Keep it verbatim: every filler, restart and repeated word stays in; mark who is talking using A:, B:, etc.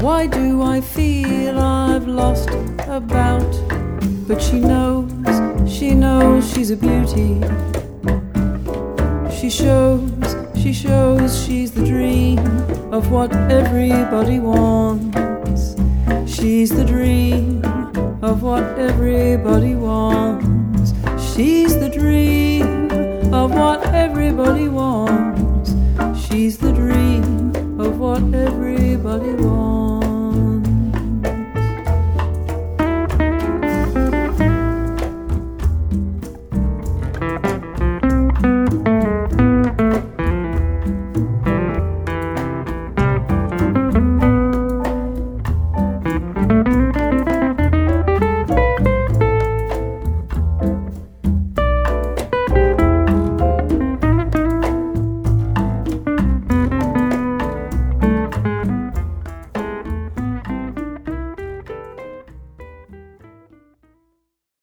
A: Why do I feel I've lost about? But she knows, she knows she's a beauty. She shows, she shows she's the dream of what everybody wants. She's the dream of what everybody wants. She's the dream of what everybody wants. She's the dream of what everybody wants.